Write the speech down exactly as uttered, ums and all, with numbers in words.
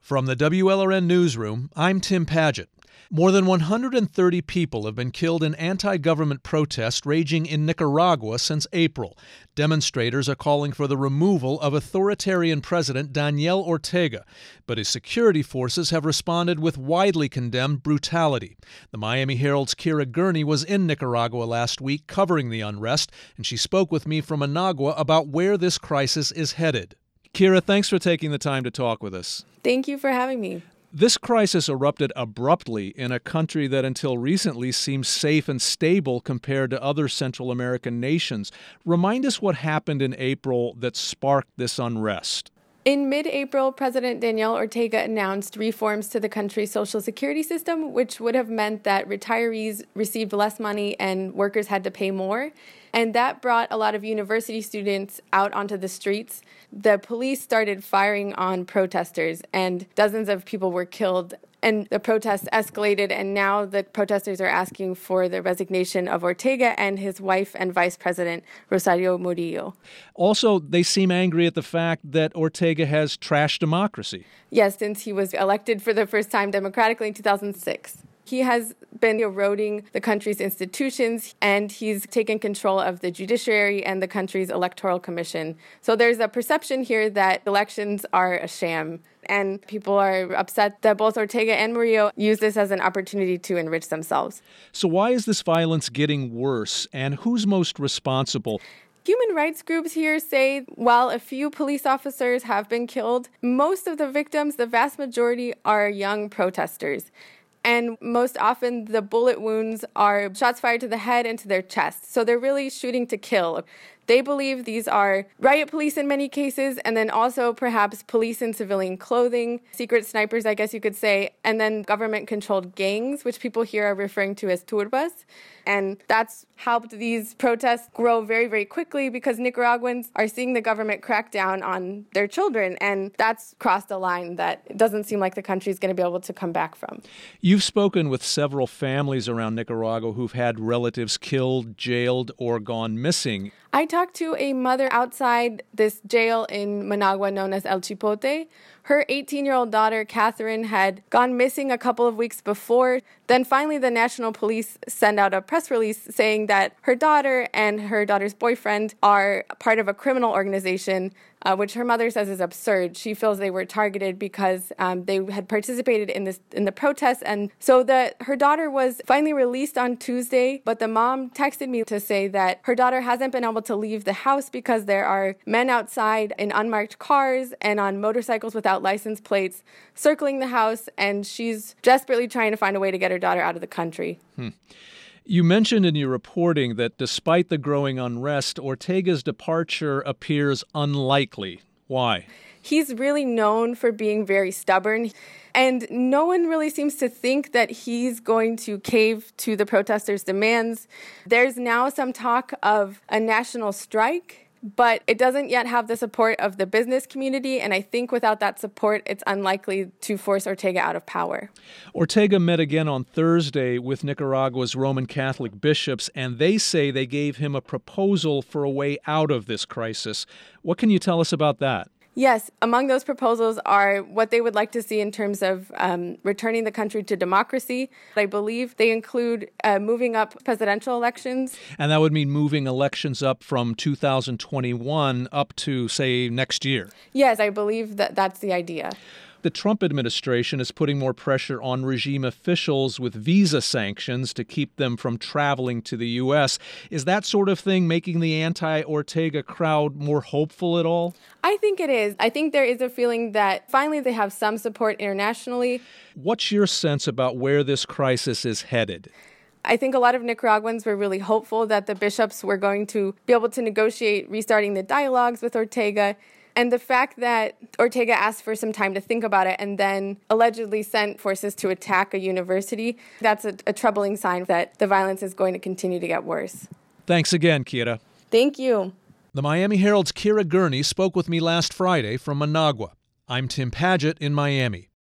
From the W L R N Newsroom, I'm Tim Padgett. More than one hundred thirty people have been killed in anti-government protests raging in Nicaragua since April. Demonstrators are calling for the removal of authoritarian President Daniel Ortega, but his security forces have responded with widely condemned brutality. The Miami Herald's Kira Gurney was in Nicaragua last week covering the unrest, and she spoke with me from Managua about where this crisis is headed. Kira, thanks for taking the time to talk with us. Thank you for having me. This crisis erupted abruptly in a country that until recently seemed safe and stable compared to other Central American nations. Remind us what happened in April that sparked this unrest. In mid-April, President Daniel Ortega announced reforms to the country's social security system, which would have meant that retirees received less money and workers had to pay more. And that brought a lot of university students out onto the streets. The police started firing on protesters, and dozens of people were killed. And the protests escalated, and now the protesters are asking for the resignation of Ortega and his wife and vice president, Rosario Murillo. Also, they seem angry at the fact that Ortega has trashed democracy. Yes, since he was elected for the first time democratically in two thousand six. He has been eroding the country's institutions, and he's taken control of the judiciary and the country's electoral commission. So there's a perception here that elections are a sham, and people are upset that both Ortega and Murillo use this as an opportunity to enrich themselves. So why is this violence getting worse, and who's most responsible? Human rights groups here say while a few police officers have been killed, most of the victims, the vast majority, are young protesters. And most often, the bullet wounds are shots fired to the head and to their chest. So they're really shooting to kill. They believe these are riot police in many cases, and then also perhaps police in civilian clothing, secret snipers, I guess you could say, and then government-controlled gangs, which people here are referring to as turbas. And that's helped these protests grow very, very quickly because Nicaraguans are seeing the government crack down on their children, and that's crossed a line that it doesn't seem like the country is going to be able to come back from. You've spoken with several families around Nicaragua who've had relatives killed, jailed, or gone missing. I talked to a mother outside this jail in Managua known as El Chipote. Her eighteen-year-old daughter, Catherine, had gone missing a couple of weeks before. Then finally, the National Police sent out a press release saying that her daughter and her daughter's boyfriend are part of a criminal organization, uh, which her mother says is absurd. She feels they were targeted because um, they had participated in this in the protests. And so the, her daughter was finally released on Tuesday, but the mom texted me to say that her daughter hasn't been able to leave the house because there are men outside in unmarked cars and on motorcycles without license plates circling the house, and she's desperately trying to find a way to get her daughter out of the country. Hmm. You mentioned in your reporting that despite the growing unrest, Ortega's departure appears unlikely. Why? He's really known for being very stubborn, and no one really seems to think that he's going to cave to the protesters' demands. There's now some talk of a national strike, but it doesn't yet have the support of the business community, and I think without that support, it's unlikely to force Ortega out of power. Ortega met again on Thursday with Nicaragua's Roman Catholic bishops, and they say they gave him a proposal for a way out of this crisis. What can you tell us about that? Yes, among those proposals are what they would like to see in terms of um, returning the country to democracy. I believe they include uh, moving up presidential elections. And that would mean moving elections up from two thousand twenty-one up to, say, next year. Yes, I believe that that's the idea. The Trump administration is putting more pressure on regime officials with visa sanctions to keep them from traveling to the U S. Is that sort of thing making the anti-Ortega crowd more hopeful at all? I think it is. I think there is a feeling that finally they have some support internationally. What's your sense about where this crisis is headed? I think a lot of Nicaraguans were really hopeful that the bishops were going to be able to negotiate restarting the dialogues with Ortega. And the fact that Ortega asked for some time to think about it and then allegedly sent forces to attack a university, that's a, a troubling sign that the violence is going to continue to get worse. Thanks again, Kira. Thank you. The Miami Herald's Kira Gurney spoke with me last Friday from Managua. I'm Tim Padgett in Miami.